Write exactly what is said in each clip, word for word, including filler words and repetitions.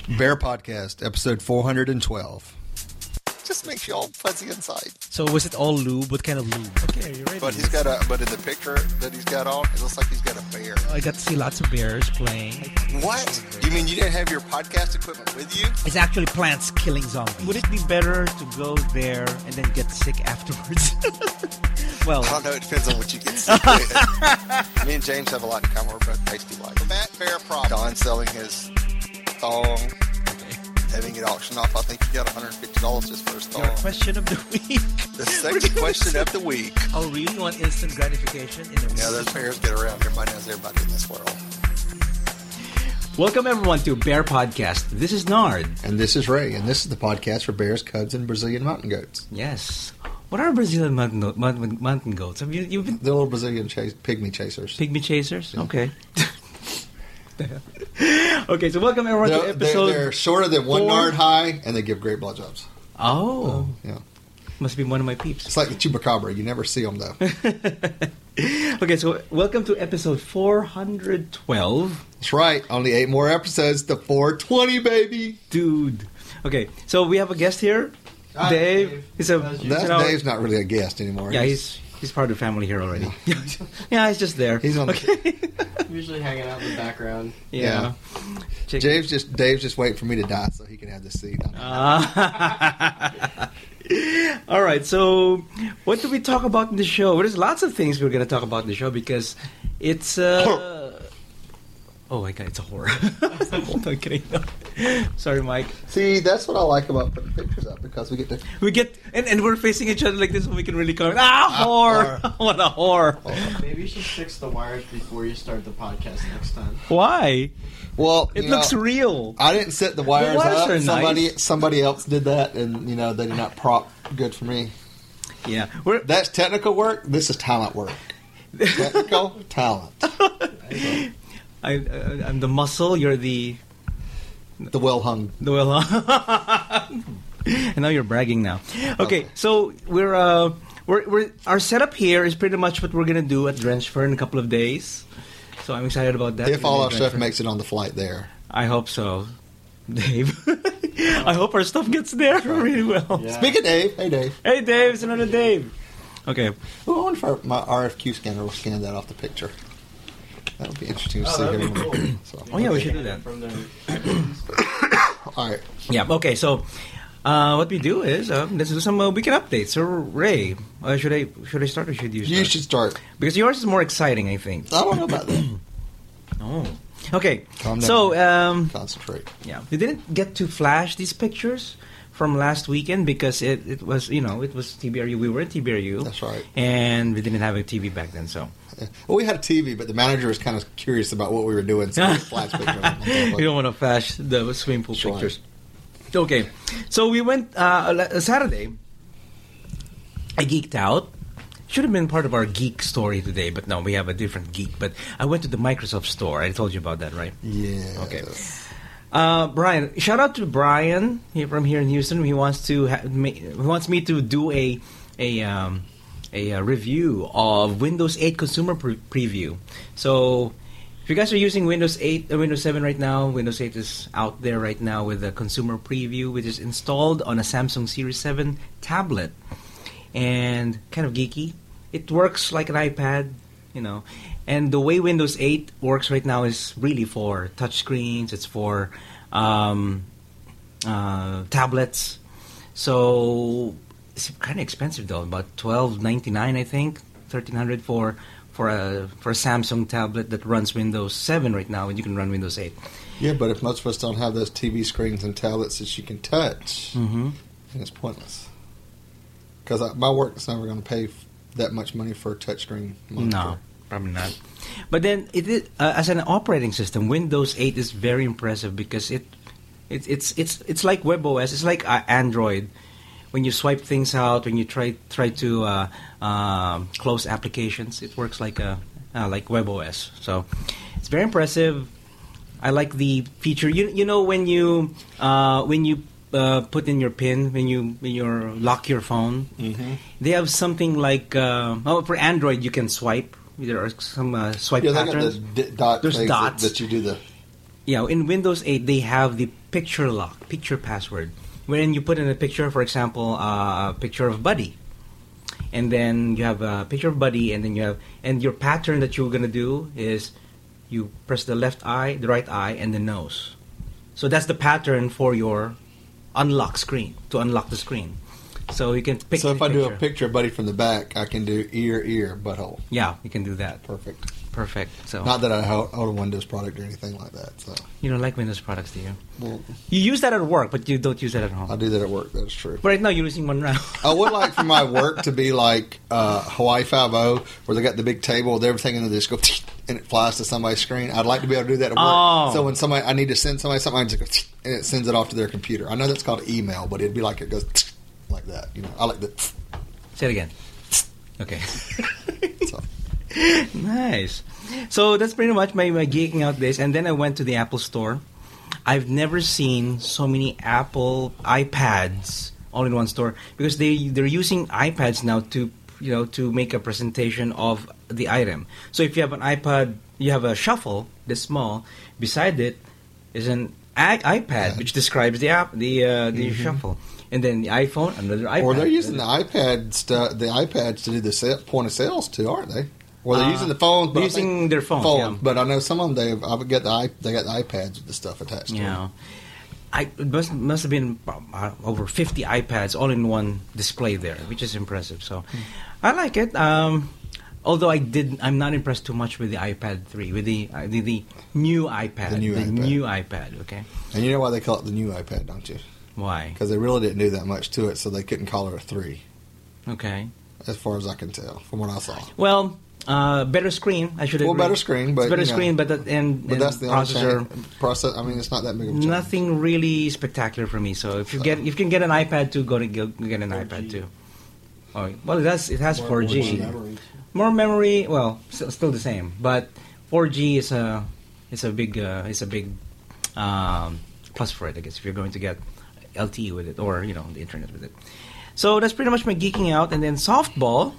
Bear Podcast, episode four hundred twelve. Just makes you all fuzzy inside. So was it all lube? What kind of lube? Okay, are you ready? But he's got a. But in the picture that he's got on, it looks like he's got a bear. I got to see lots of bears playing. What? You mean you didn't have your podcast equipment with you? It's actually plants killing zombies. Would it be better to go there and then get sick afterwards? Well, I don't know. It depends on what you get sick with. Me and James have a lot in common. We're both tasty like. Matt Bear Prop. Don selling his thong. Having it auctioned off. I think he got one hundred fifty dollars just for his thong. Your question of the week. The second question of the week. Oh, really? You want instant gratification? In a Yeah, those bears get around. Everybody knows everybody in this world. Welcome, everyone, to Bear Podcast. This is Nard. And this is Ray. And this is the podcast for bears, cubs, and Brazilian mountain goats. Yes. What are Brazilian mountain, mountain, mountain goats? Have you, you've been... The little Brazilian chase, pygmy chasers. Pygmy chasers? Yeah. Okay. Okay, so welcome everyone They're, to episode... they're, they're shorter than one four. yard high, and they give great blowjobs. Oh. Yeah. Must be one of my peeps. It's like the chupacabra. You never see them, though. Okay, so welcome to episode four hundred twelve. That's right. Only eight more episodes to four twenty, baby. Dude. Okay, so we have a guest here. Hi, Dave. Dave. He's a... That's, you know, Dave's not really a guest anymore. Yeah, he's he's part of the family here already. Yeah, yeah he's just there. He's on the... Okay. Usually hanging out in the background. Yeah. yeah. Dave's just Dave's just waiting for me to die so he can have the seat. Uh, all right, so what do we talk about in the show? Well, there's lots of things we're going to talk about in the show because it's... Uh, oh my God, it's a horror. I'm kidding. No. Sorry, Mike. See, that's what I like about putting pictures up because we get to... We get... And, and we're facing each other like this so we can really comment. Ah, whore! What a whore. Maybe you should fix the wires before you start the podcast next time. Why? Well, It you looks know, real. I didn't set the wires, The wires up. are Somebody, nice. somebody else did that, and you know they did not prop good for me. Yeah. We're, That's technical work. This is talent work. Technical talent. I, uh, I'm the muscle. You're the The well hung. the well. And now you're bragging now. Okay, Okay. so we're uh we're we're our setup here is pretty much what we're gonna do at Drenchford in a couple of days. So I'm excited about that. If all our Drenchford. stuff makes it on the flight there. I hope so, Dave. I hope our stuff gets there really well. Yeah. Speak of Dave. Hey, Dave. Hey, Dave, it's another Dave. Okay. Ooh, I wonder if our, my R F Q scanner will scan that off the picture. That would be interesting to Oh, see. that'd be everyone. cool. So, Oh yeah, we should do that. From the all right. Yeah. Okay. So, uh, what we do is uh, let's do some uh, weekend updates. So, Ray, uh, should I should I start or should you start? You should start. Because yours is more exciting, I think. I don't know about that. Oh. Okay. Calm down. So, um, Concentrate. yeah, we didn't get to flash these pictures from last weekend because it, it was, you know, it was T B R U. We were in T B R U. That's right. And we didn't have a T V back then, so. Well, we had a T V, but the manager was kind of curious about what we were doing, so we flash picture. You don't want to flash the swimming pool Sure. pictures. Okay. So we went, uh, uh, Saturday, I geeked out. Should have been part of our geek story today, but no, we have a different geek. But I went to the Microsoft store. I told you about that, right? Yeah. Okay. Uh, Brian, shout out to Brian here from here in Houston. He wants to ha- ma- he wants me to do a a um, a, uh review of Windows eight Consumer pre- Preview. So, if you guys are using Windows eight or Windows seven right now, Windows eight is out there right now with a Consumer Preview, which is installed on a Samsung Series seven tablet, and kind of geeky. It works like an iPad, you know. And the way Windows eight works right now is really for touchscreens. It's for um, uh, tablets. So it's kind of expensive though, about twelve ninety-nine, I think, thirteen hundred for for a for a Samsung tablet that runs Windows seven right now, and you can run Windows eight. Yeah, but if most of us don't have those T V screens and tablets that you can touch, Mm-hmm. then it's pointless. Because my work is never going to pay f- that much money for a touchscreen monitor. No, probably not. But then, it is, uh, as an operating system, Windows eight is very impressive because it, it it's it's it's like WebOS. It's like uh, Android. When you swipe things out, when you try try to uh, uh, close applications, it works like a uh, like WebOS. So it's very impressive. I like the feature. You you know when you uh, when you uh, put in your PIN when you when you lock your phone, Mm-hmm. they have something like uh, oh for Android you can swipe. There are some uh, swipe Yeah, they got patterns. the d- dot There's things dots. That, that you do the yeah, in Windows eight, they have the picture lock, picture password, wherein you put in a picture, for example, uh, a picture of Buddy. And then you have a picture of Buddy, and then you have, and your pattern that you're going to do is you press the left eye, the right eye, and the nose. So that's the pattern for your unlock screen, to unlock the screen. So you can pick So if the I do picture. a picture of Buddy from the back, I can do ear, ear, butthole. Yeah, you can do that. Perfect. Perfect. So Not that I hold hold a Windows product or anything like that. So you don't like Windows products, do you? well, You use that at work, but you don't use that at home. I do that at work. That's true. But right now you're using one now. I would like for my work to be like uh, Hawaii Five-O, where they got the big table with everything, and they just go and it flies to somebody's screen. I'd like to be able to do that at work. Oh. So when somebody I need to send somebody something, I just go and it sends it off to their computer. I know that's called email, but it'd be like it goes like that. You know, I like the. Say it again. Okay. So. Nice. So that's pretty much my, my geeking out days. And then I went to the Apple store. I've never seen so many Apple iPads all in one store, because they they're using iPads now to you know to make a presentation of the item. So if you have an iPad, you have a Shuffle this small. Beside it is an i- iPad which describes the app, the uh, the Mm-hmm. Shuffle, and then the iPhone, another iPad. Or they're using the iPad stu- the iPads to do the sale, point of sales too, aren't they? Well, they're Uh, using the phones, but they're I think- using their phones, yeah. But I know some of them they I've got the i- they got the iPads with the stuff attached to them. Yeah. I, it must, must have been uh, over fifty iPads all in one display there, which is impressive. So I like it. Um, although I did, I'm not impressed too much with the iPad three, with the uh, the, the new iPad. The new iPad. new iPad, okay? And you know why they call it the new iPad, don't you? Why? Because they really didn't do that much to it, so they couldn't call it a three, Okay. as far as I can tell from what I saw. Well, uh, better screen, I should Well, agree. better screen, but It's better you know, screen, but, that, and, but and that's the only processor. change. Process. I mean, it's not that big of a change. Nothing really spectacular for me. So if you get if you can get an iPad too, go to go get an four G. iPad too. Oh well, it has it has More- four more G. memory. More memory, well, still, still the same, but four G is a is a big uh, is a big um, plus for it, I guess, if you're going to get L T E with it, or you know the internet with it. So that's pretty much my geeking out. And then softball,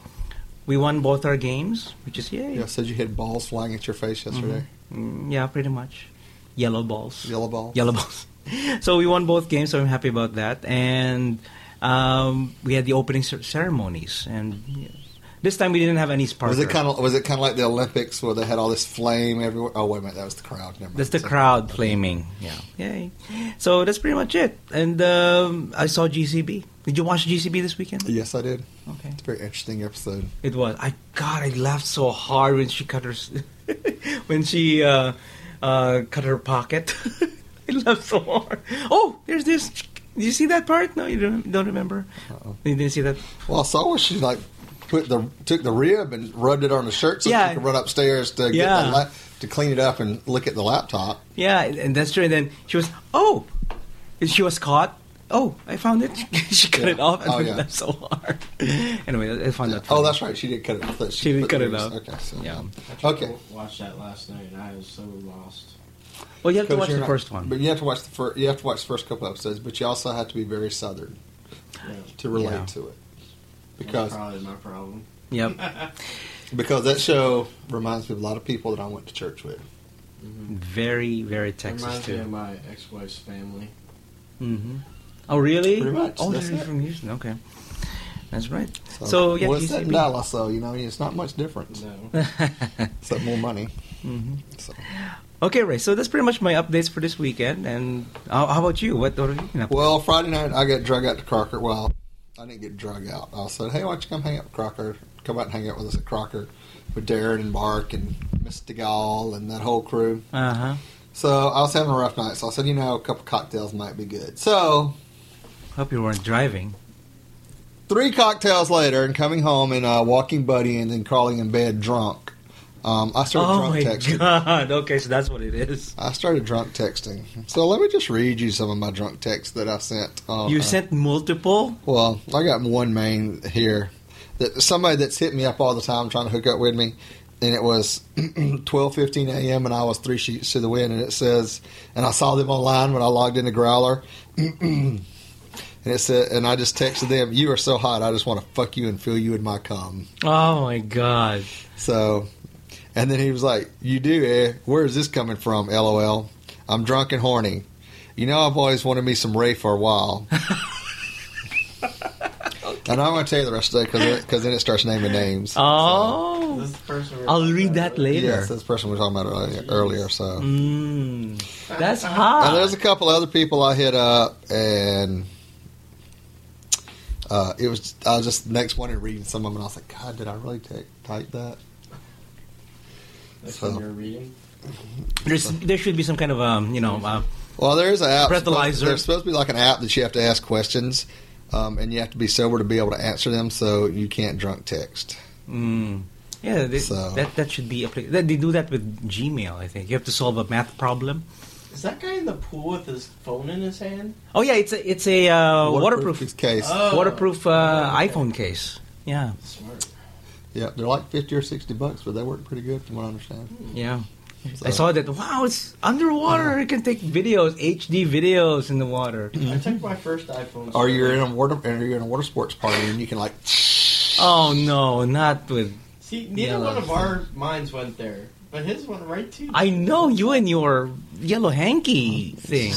we won both our games, which is yay. Yeah, said you had balls flying at your face yesterday. Mm, yeah, pretty much. Yellow balls. Yellow balls. Yellow balls. So we won both games, so I'm happy about that. And um, we had the opening cer- ceremonies, and yeah, this time we didn't have any sparkler. Was it kind of was it kind of like the Olympics where they had all this flame everywhere? Oh wait a minute, that was the crowd. Never mind. That's the So- crowd flaming. Yeah. Yay. So that's pretty much it. And um, I saw G C B. Did you watch G C B this weekend? Yes, I did. Okay. It's a very interesting episode. It was. I God, I laughed so hard when she cut her s- when she uh, uh, cut her pocket. I laughed so hard. Oh, there's this. Did you see that part? No, you don't. Don't remember. Uh-oh. You didn't see that. Well, I saw where she like put the took the rib and rubbed it on the shirt so Yeah. she could run upstairs to get Yeah. the la- to clean it up and look at the laptop. Yeah, and that's true. And then she was. Oh, and she was caught. Oh, I found it. She cut Yeah. it off. And Oh, I yeah. laughed so hard. Anyway, I found that. Oh, funny. that's right. She did cut it off. That She did put cut the it ribs- off. Okay. So, Yeah. I tried Okay. to watch that last night, and I was so lost. Well, you have to Because watch you're the not- first one. But you have to watch the first. You have to watch the first couple episodes, but you also have to be very southern Yeah. to relate Yeah. to it, That's because probably my problem. Yep. because that show reminds me of a lot of people that I went to church with. Very, very Texas Reminds me too. of my ex-wife's family. Mm-hmm. Oh, really? Pretty much, Oh, that's they're it. from Houston. Okay, that's right. So, yeah, well, it's G C set in B. Dallas, so you know it's not much difference, No. except more money. Mhm. So. Okay, Ray. So that's pretty much my updates for this weekend. And how, how about you? What, what are you been up to? Well, Friday night I got drug out to Crocker. Well, I didn't get drug out. I said, "Hey, why don't you come hang out with Crocker? Come out and hang out with us at Crocker with Darren and Mark and Mister Gall and that whole crew." Uh huh. So I was having a rough night, so I said, "You know, a couple cocktails might be good." So Hope you weren't driving. three cocktails later, and coming home and uh, walking Buddy and then crawling in bed drunk, um, I started Oh drunk my texting. God. Okay, so that's what it is. I started drunk texting. So let me just read you some of my drunk texts that I sent. Uh, You uh, sent multiple. Well, I got one main here. That somebody that's hit me up all the time trying to hook up with me, and it was twelve fifteen a.m. and I was three sheets to the wind, and it says, and I saw them online when I logged into Growler, and it said, and I just texted them, "You are so hot, I just want to fuck you and fill you in my cum." Oh my God. So, And then he was like, "You do, eh? Where is this coming from? LOL. I'm drunk and horny. You know, I've always wanted me some Ray for a while." And I'm going to tell you the rest of it because then it starts naming names. Oh, This is the person we were I'll talking read about that earlier. later. Yes, that's the person we were talking about earlier. earlier so, Mm, that's and hot. there's a couple other people I hit up, and uh, it was I was just next one and reading some of them, and I was like, God, did I really take, type that? That's So- when you're reading. There's, there should be some kind of um, you know, uh, Well, there is an app. Breathalyzer. There's supposed to be like an app that you have to ask questions, um, and you have to be sober to be able to answer them, so you can't drunk text. mm, yeah, they, So- that that should be applicable. They do that with Gmail. I think you have to solve a math problem. Is that guy in the pool with his phone in his hand? Oh yeah, it's a it's a uh, waterproof case. Oh. waterproof uh, iPhone case. Yeah, Smart. Yeah, they're like fifty or sixty bucks, but they work pretty good from what I understand. yeah. So- I saw that. Wow, it's underwater. You can take videos, H D videos in the water. I took my first iPhone. Or you're in a water, or you're in a water sports party, and you can like. Oh no, not with. See, neither Yellow. one of our minds went there, but his went right to. I know you and your yellow hanky thing.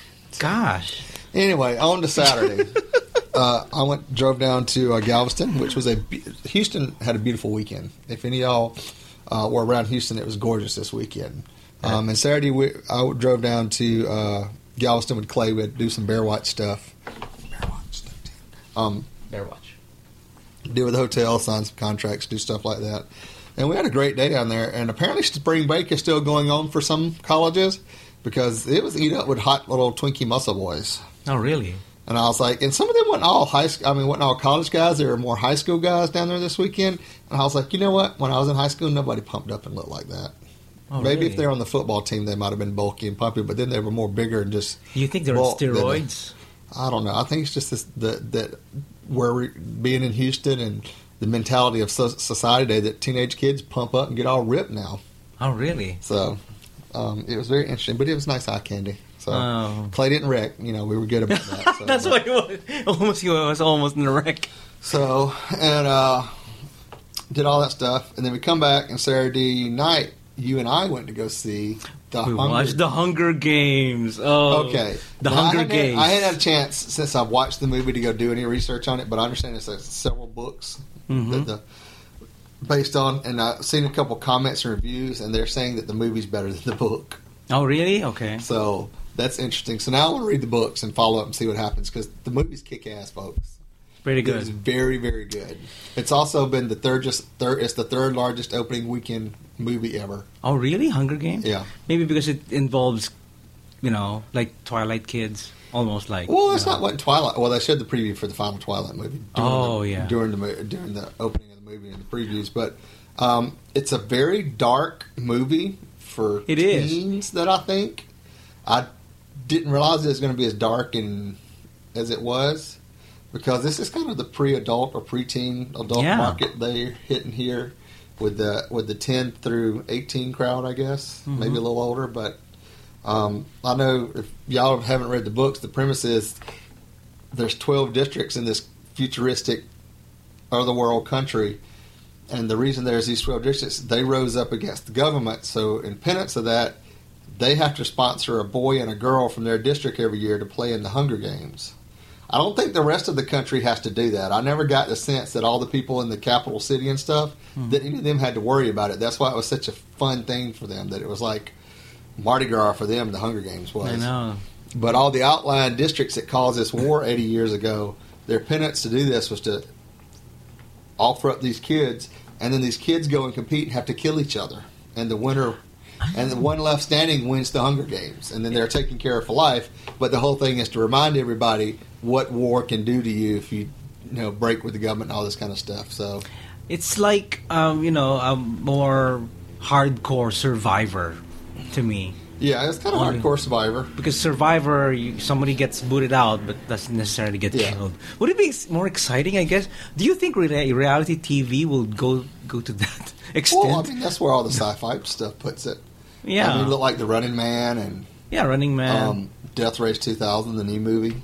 Gosh. Anyway, on to Saturday. uh, I went, drove down to uh, Galveston, which was a be- Houston had a beautiful weekend. If any of y'all uh, were around Houston, it was gorgeous this weekend. Um, and Saturday, we, I drove down to uh, Galveston with Clay. We'd do some Bear Watch stuff. Bear Watch stuff. Um, Bear watch. deal with the hotel, sign some contracts, do stuff like that. And we had a great day down there. And apparently spring break is still going on for some colleges because it was eat up with hot little Twinkie muscle boys. Oh really? And I was like, and some of them weren't all high school, I mean, wasn't all college guys. There were more high school guys down there this weekend. And I was like, you know what? When I was in high school, nobody pumped up and looked like that. Oh, Maybe really? if they're on the football team, they might have been bulky and pumpy, but then they were more bigger and just, You think they're on bulk than the- steroids? I don't know. I think it's just this, that, that where we, being in Houston and the mentality of so, society today that teenage kids pump up and get all ripped now. Oh really? So um, it was very interesting, but it was nice eye candy. So Oh. Clay didn't wreck. You know, we were good about that. So, That's why it was almost he was almost in a wreck. So, and uh, did all that stuff. And then we come back, and Saturday night, you and I went to go see the We Hunger watched the Hunger Games. Oh, Okay. the Now, I Hunger hadn't- Games. I hadn't had a chance since I've watched the movie to go do any research on it, but I understand it's uh, several books Mhm. that the based on, and I've seen a couple comments and reviews, and they're saying that the movie's better than the book. Oh really? Okay. So that's interesting. So now I want to read the books and follow up and see what happens because the movie's kick-ass, folks. Pretty It is good. very, very good. It's also been the third, just third. It's the third largest opening weekend movie ever. Oh really? Hunger Games? Yeah. Maybe because it involves, you know, like Twilight kids, almost like. Well, it's you know. not what Twilight. Well, they showed the preview for the final Twilight movie. during Oh, the, yeah. During the mo- during the opening of the movie and the previews, but um, it's a very dark movie for It is. teens. That I think I didn't realize it was going to be as dark and as it was because this is kind of the pre-adult or preteen adult Yeah. market they're hitting here with the with the ten through eighteen crowd, I guess, Mhm. maybe a little older, but. Um, I know if y'all haven't read the books, the premise is there's twelve districts in this futuristic other world country, and the reason there's these twelve districts, they rose up against the government. So in penance of that, they have to sponsor a boy and a girl from their district every year to play in the Hunger Games. I don't think the rest of the country has to do that. I never got the sense that all the people in the capital city and stuff, Hmm. that any of them had to worry about it. That's why it was such a fun thing for them, that it was like Mardi Gras for them, the Hunger Games was. I know. But all the outlying districts that caused this war eighty years ago, their penance to do this was to offer up these kids, and then these kids go and compete and have to kill each other. And the winner, and the one left standing wins the Hunger Games. And then they're taken care of for life. But the whole thing is to remind everybody what war can do to you if you, you know, break with the government and all this kind of stuff. So, It's like um, you know, a more hardcore Survivor to me. yeah, it's kind of Only- hardcore Survivor. Because Survivor, you, somebody gets booted out, but doesn't necessarily get Yeah. killed. Would it be ex- more exciting? I guess. Do you think rea- reality T V will go go to that extent? Well, I mean, that's where all the sci-fi stuff puts it. yeah, I mean, look like The Running Man and yeah. Running Man, um, Death Race two thousand, the new movie.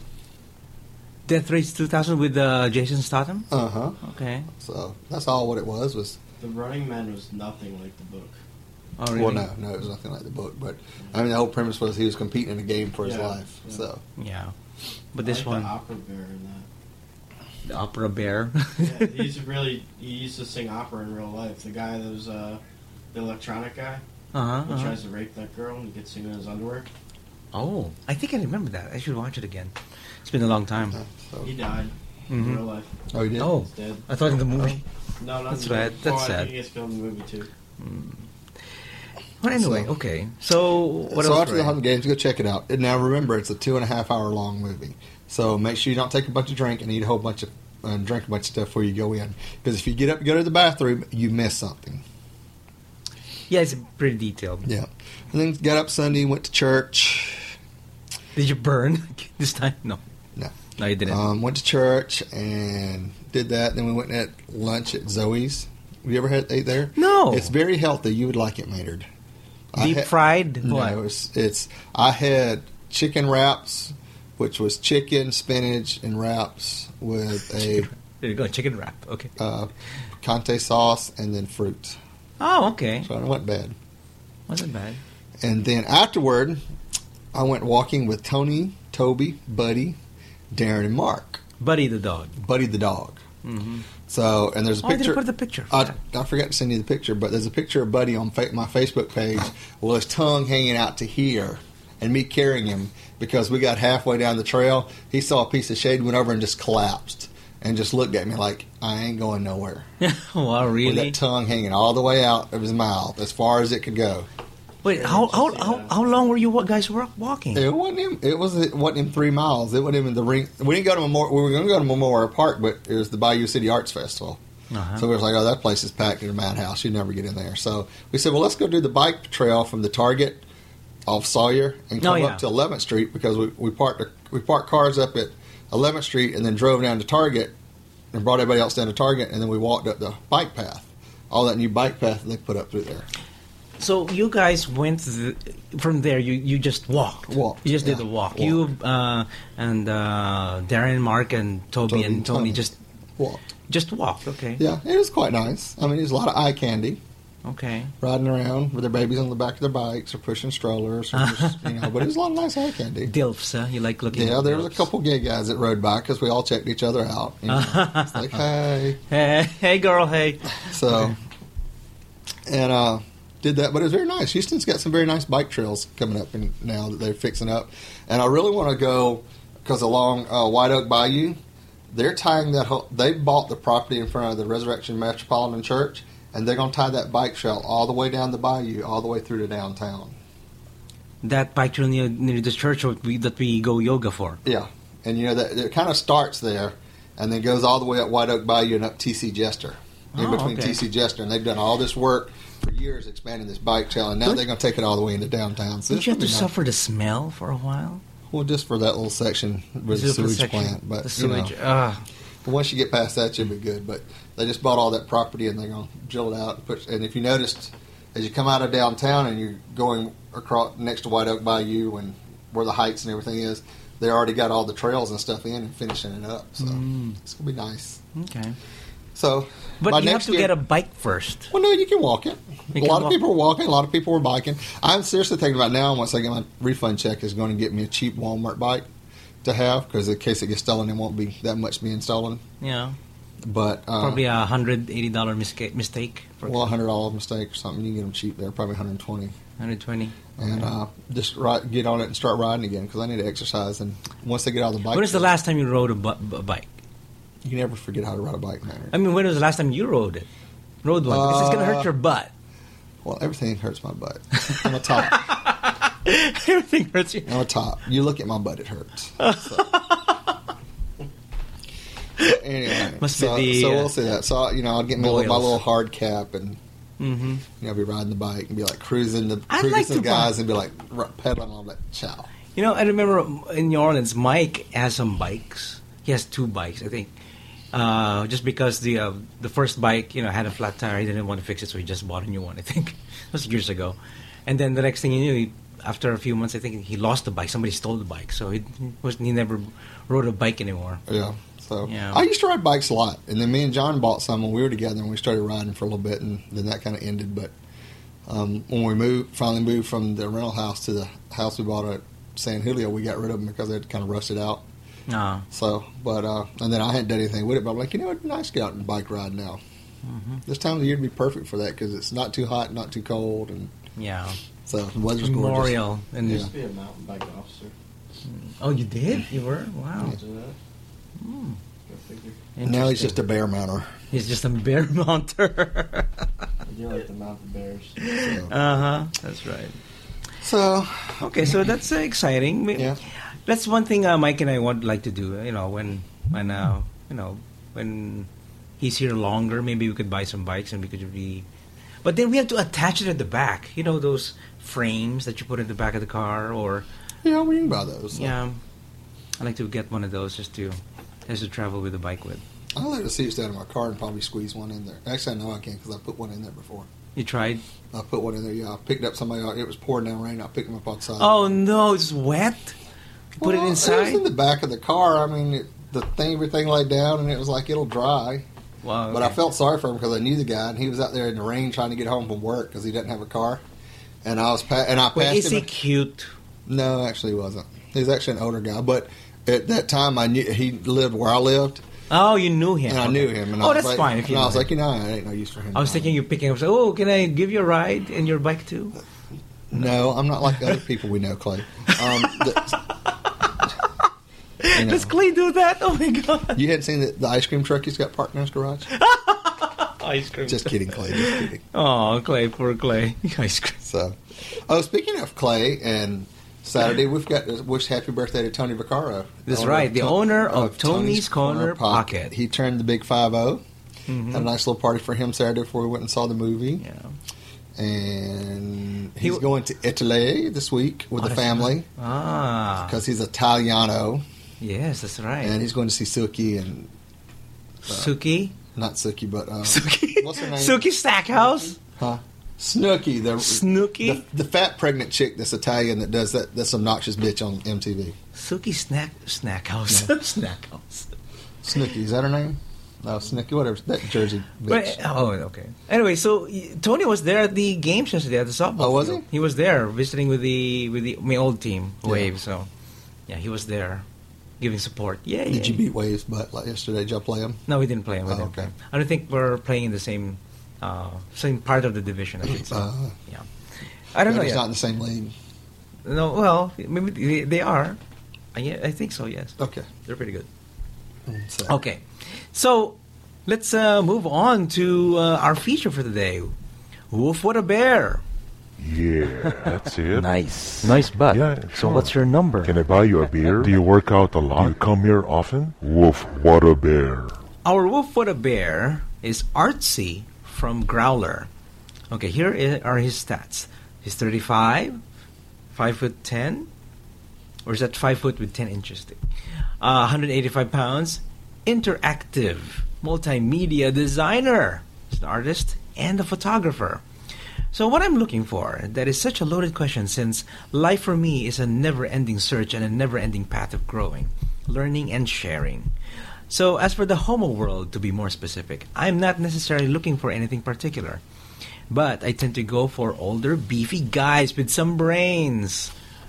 Death Race two thousand with uh, Jason Statham. Uh huh. Okay. So that's all what it was was The Running Man was nothing like the book. Oh, really? Well, no, no, it was nothing like the book. But I mean, the whole premise was he was competing in a game for his Yeah, life. yeah. So Yeah. But I this like one, the opera bear in that. the opera bear. Yeah, he's really he used to sing opera in real life. The guy that was uh, the electronic guy uh-huh, who uh-huh. tries to rape that girl and he gets singing in his underwear. Oh, I think I remember that. I should watch it again. It's been a long time. yeah, so. He died Mhm. in real life. Oh, he did. Oh, He's dead. I thought in the movie. No, not That's in the right, movie. that's well, I sad. think he gets killed in the movie too. But anyway, So- okay. So what so else? after the Ray? Hunger Games, go check it out. And now remember, it's a two and a half hour long movie. So make sure you don't take a bunch of drink and eat a whole bunch of and drink a bunch of stuff before you go in. Because if you get up and go to the bathroom, you miss something. Yeah, it's pretty detailed. Yeah. And then got up Sunday, went to church. Did you burn this time? No. No. No, you didn't. Um, went to church and did that. Then we went and had lunch at Zoe's. Have you ever had ate there? No. It's very healthy. You would like it, Maynard. I Deep had- fried? No, What? it's, it's. I had chicken wraps, which was chicken, spinach, and wraps with a There you go, chicken wrap. Okay. uh, picante sauce and then fruit. Oh, okay. So it wasn't bad. Wasn't bad. And then afterward, I went walking with Tony, Toby, Buddy, Darren, and Mark. Buddy the dog. Buddy the dog. Mm-hmm. So, and there's a Oh, I didn't picture. put the picture. I, I forgot to send you the picture, but there's a picture of Buddy on fa- my Facebook page with his tongue hanging out to here and me carrying him because we got halfway down the trail. He saw a piece of shade, went over and just collapsed and just looked at me like, I ain't going nowhere. Wow, With really? that tongue hanging all the way out of his mouth as far as it could go. Wait, how how, how how long were you wa- guys wa- walking? It wasn't him. It was it wasn't him three miles. It wasn't even the ring. We didn't go to Memorial. We were going to go to Memorial Park, but it was the Bayou City Arts Festival. Uh-huh. So we was like, oh, that place is packed in a madhouse. You never get in there. So we said, well, let's go do the bike trail from the Target off Sawyer and come Oh, yeah. up to eleventh Street because we we parked we parked cars up at eleventh Street and then drove down to Target and brought everybody else down to Target and then we walked up the bike path, all that new bike path that they put up through there. So you guys went th- from there. You, you just walked. Walked, You just did yeah, the walk. walked. You uh, and uh, Darren, Mark, and Toby, Toby and and Tony Tony. just Walked. just walked. Okay. Yeah, it was quite nice. I mean, there's a lot of eye candy. Okay. Riding around with their babies on the back of their bikes or pushing strollers, or just, you know. But it was a lot of nice eye candy. Dilfs, huh? You like looking. Yeah, at there was a dilfs. couple gay guys that rode by because we all checked each other out. You know. It's like, hey, Hey, hey, girl, hey. so and uh, did that, but it was very nice. Houston's got some very nice bike trails coming up and now that they're fixing up, and I really want to go because along uh, White Oak Bayou, they're tying that. Whole, they bought the property in front of the Resurrection Metropolitan Church. And they're going to tie that bike trail all the way down the bayou, all the way through to downtown. That bike trail near, near the church that we, that we go yoga for. Yeah. And, you know, that it kind of starts there and then goes all the way up White Oak Bayou and up T C Jester, in Oh, between okay. T C Jester. And they've done all this work for years expanding this bike trail. And now Don't- they're going to take it all the way into downtown. So Don't it's you have to gonna be nice. suffer the smell for a while? Well, just for that little section with the This little sewage section, plant. But, the you know, sewage. ah. once you get past that, you'll be good. But they just bought all that property and they're going to drill it out. And, put, and if you noticed, as you come out of downtown and you're going across next to White Oak Bayou and where the heights and everything is, they already got all the trails and stuff in and finishing it up. So Mm. it's going to be nice. Okay. So, But by you have next to year, get a bike first. well, no, you can walk it. You a can lot of walk- people were walking. A lot of people were biking. I'm seriously thinking about now. Once I get my refund check, is going to get me a cheap Walmart bike to have because in case it gets stolen, it won't be that much being stolen. Yeah. But uh, Probably a one hundred eighty dollars misca- mistake. For well, a hundred dollar mistake or something. You can get them cheap there, probably one hundred twenty. one hundred twenty. And uh, just ride, get on it and start riding again because I need to exercise. And once they get out of the bike, When was the last time you rode a, bu- bu- bike? You never forget how to ride a bike, man. I mean, when was the last time you rode it? Rode one? Because it's going to hurt Uh, your butt. Well, everything hurts my butt. I'm a top. Everything hurts you. I'm a top. You look at my butt, it hurts. So. So anyway, Must be so, the, so uh, we'll see that. So you know, I'll get my little, my boils. little hard cap and Mm-hmm. you know, I'll be riding the bike and be like cruising the I'd cruising like some to guys buy- and be like r- pedaling on that chow. You know, I remember in New Orleans, Mike has some bikes. He has two bikes, I think. Uh, just because the uh, the first bike, you know, had a flat tire, he didn't want to fix it, so he just bought a new one. I think it was years ago. And then the next thing he knew, he, after a few months, I think he lost the bike. Somebody stole the bike, so he, he was he never rode a bike anymore. Yeah. So So Yeah. I used to ride bikes a lot, and then me and John bought some when we were together, and we started riding for a little bit, and then that kind of ended. But um, when we moved, finally moved from the rental house to the house we bought at San Julio, we got rid of them because they had kind of rusted out. No. So, but uh, and then I hadn't done anything with it, but I'm like, you know, it'd be nice to get out and bike ride now. Mm-hmm. This time of the year would be perfect for that because it's not too hot, not too cold, and Yeah. so the weather's Memorial. gorgeous. And Yeah. used to be a mountain bike officer. Oh, you did? You were? Wow. Do that. Hmm. Go figure. Now he's just a bear mounter. He's just a bear mounter. I do like the mountain bears. So, Uh huh. That's right. so Okay, so that's uh, exciting. We- yeah. That's one thing uh, Mike and I would like to do. You know, when when uh, you know when he's here longer, maybe we could buy some bikes and we could be. But then we have to attach it at the back. You know those frames that you put in the back of the car, or Yeah, we can buy those. So. yeah. I like to get one of those just to just to travel with the bike with. I'll let the seats down in my car and probably squeeze one in there. Actually, I know I can because I put one in there before. You tried? I put one in there. Yeah, I picked up somebody. It was pouring down rain. I picked them up outside. Oh no, it's wet. You put Well, it inside. It was in the back of the car. I mean, it, the thing, everything laid down, and it was like it'll dry. Wow, But I okay. felt sorry for him because I knew the guy, and he was out there in the rain trying to get home from work because he doesn't have a car. And I was pa- and I passed Wait, is him. he cute? No, actually, he wasn't. He was actually an older guy, but at that time, I knew he lived where I lived, Oh, you knew him. and I Okay. knew him. And oh, I was that's like, fine. If you and I know was him. like, you know, it ain't no use for him. I was thinking you picking up. So, oh, can I give you a ride in your bike too? No, I'm not like the other people we know, Clay. Um, the, you, know, Does Clay do that? Oh my god! you hadn't seen the, the ice cream truck he's got parked in his garage? Ice cream. Just kidding, Clay. Just kidding. Oh, Clay, poor Clay. Ice cream. So, oh, speaking of Clay, and Saturday we've got to wish happy birthday to Tony Vaccaro. That's owner right, of the To- owner of Tony's Corner Pocket. He turned the big five zero. Mhm. Had a nice little party for him Saturday before we went and saw the movie. Yeah. And He he's w- going to Italy this week with Oh, the that's family right. Ah, because he's Italiano, yes, that's right. and he's going to see Silky and Suki, not Silky, but uh, Suki, what's her name? Suki Stackhouse, Huh? Snooky, the, Snooky, the the fat pregnant chick that's Italian that does that that's obnoxious bitch on M T V. Suki Snack Snack House, Snack House. Snooky, is that her name? No, Snooky, whatever. That Jersey bitch. But, oh, okay. Anyway, so y- Tony was there at the games yesterday at the softball. Oh, was field. he? He was there visiting with the with the my old team, Yeah. Wave. So, yeah, he was there giving support. Yeah. Did you beat Waves butt like yesterday? Did y'all play him? No, we didn't play him. We Oh, didn't okay. play him. I don't think we're playing in the same uh, same part of the division. I think so. Uh, yeah. I don't know He's yet. not in the same league. No, well, maybe they, they are. I, yeah, I think so. Yes, Okay. they're pretty good. So, Okay, so let's uh, move on to uh, our feature for the day. Woof, what a bear! Yeah, that's it. Nice. Nice butt. Yeah, So sure. what's your number? Can I buy you a beer? Do you work out a lot? Do you come here often? Woof, what a bear. Our Woof, what a bear is Artsy from Growler. Okay, here i- are his stats. He's thirty-five, five foot ten, or is that five foot with ten inches? Uh, one hundred eighty-five pounds. Interactive multimedia designer. He's an artist and a photographer. So what I'm looking for, that is such a loaded question since life for me is a never-ending search and a never-ending path of growing, learning, and sharing. So as for the homo world, to be more specific, I'm not necessarily looking for anything particular. But I tend to go for older, beefy guys with some brains.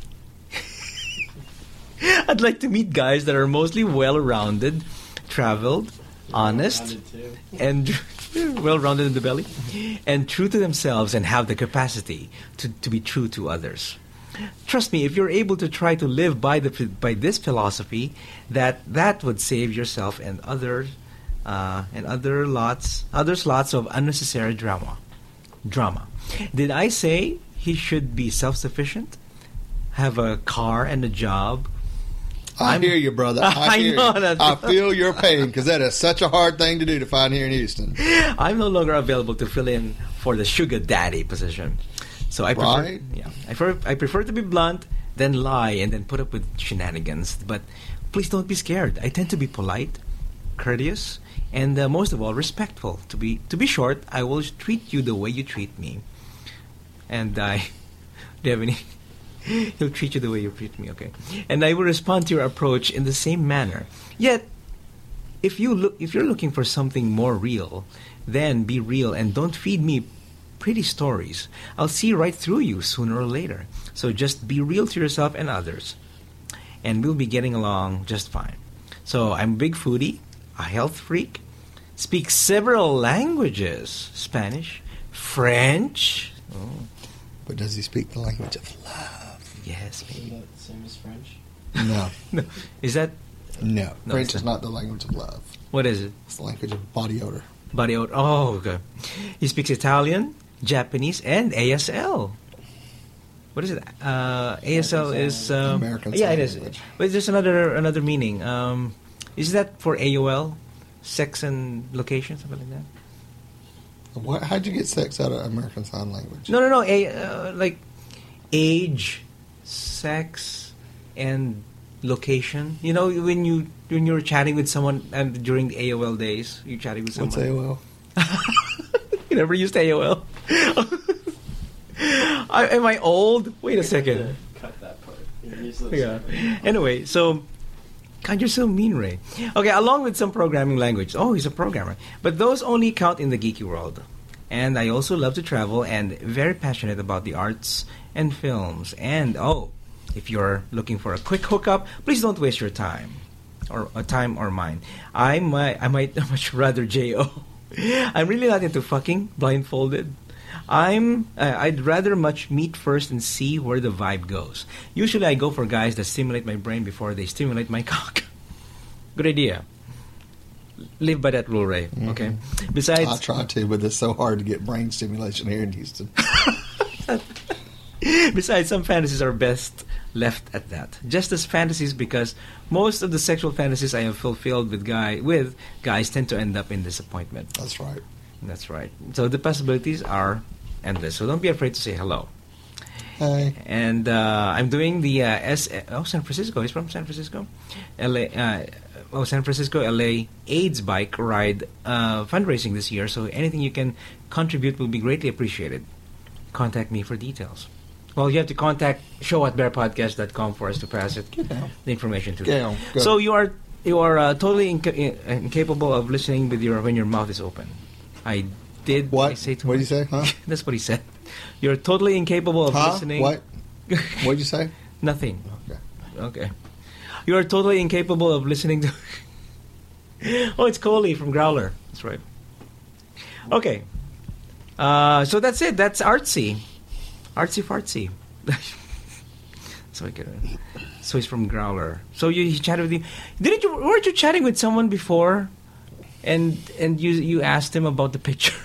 I'd like to meet guys that are mostly well-rounded, traveled, honest, I did too. and well-rounded in the belly, and true to themselves and have the capacity to, to be true to others. Trust me, if you're able to try to live by the by this philosophy, that that would save yourself and others uh, and other lots others lots of unnecessary drama. Drama. Did I say he should be self-sufficient, have a car and a job? I I'm- hear you, brother. I, I hear know you. that. I feel your pain because that is such a hard thing to do to find here in Houston. I'm no longer available to fill in for the sugar daddy position. So I prefer, Right. yeah, I prefer, I prefer to be blunt than lie and then put up with shenanigans. But please don't be scared. I tend to be polite, courteous, and uh, most of all, respectful. To be to be short, I will treat you the way you treat me. And I, do you have any? He'll treat you the way you treat me, okay? And I will respond to your approach in the same manner. Yet, if you look, if you're looking for something more real, then be real and don't feed me pretty stories. I'll see right through you sooner or later. So just be real to yourself and others, and we'll be getting along just fine. So I'm a big foodie, a health freak, speak several languages: Spanish, French. Oh. But does he speak the language of love? Yes, Isn't baby. that the same as French? No. No. Is that No. No, French it's is not the language of love. what is it? It's the language of body odor. Body odor. Oh, okay. He speaks Italian, Japanese, and A S L. What is it? Uh, A S L is um, American yeah, Sign it is. Language. But there's another another meaning. Um, is that for A O L, sex and location, something like that? What, how'd you get sex out of American Sign Language? No, no, no. A, uh, like age, sex, and location. You know, when you when you're chatting with someone and during the A O L days, you're chatting with someone. What's A O L? You never used A O L. I, am I old? Wait a second. Cut that part. Yeah, use those Yeah. separate. Anyway, so God, you're so mean, Ray. Okay, along with some programming language. Oh, he's a programmer. But those only count in the geeky world. And I also love to travel and very passionate about the arts and films. And oh, if you're looking for a quick hookup, please don't waste your time or uh, time or mine. I might I might much rather J O. I'm really not into fucking blindfolded. I'm uh, I'd rather much meet first and see where the vibe goes. Usually I go for guys that stimulate my brain before they stimulate my cock. Good idea. Live by that rule, Ray. Mm-hmm. Okay. Besides, I try to, but it's so hard to get brain stimulation here in Houston. besides, some fantasies are best left at that. Just as fantasies, because most of the sexual fantasies I have fulfilled with guy with guys tend to end up in disappointment. That's right. That's right. So the possibilities are endless. So don't be afraid to say hello. Hey. And uh, I'm doing the uh, S. Oh, San Francisco. He's from San Francisco. L A. Uh, oh, San Francisco, L A AIDS bike ride uh, fundraising this year. So anything you can contribute will be greatly appreciated. Contact me for details. Well, you have to contact show at bear podcast dot com for us to pass it Get down. the information to Get them. on. Go. So you are you are uh, totally inca- in- incapable of listening with your when your mouth is open. I did. What? I say too What did you much? say? Huh? That's what he said. You're totally incapable of Huh? listening. What? What did you say? Nothing. Okay. Okay. You are totally incapable of listening to. Oh, it's Coley from Growler. That's right. Okay. Uh, so that's it. That's artsy. Artsy fartsy. So I get it. So he's from Growler. So you he chatted with you. Didn't you? Weren't you chatting with someone before? And and you you asked him about the picture.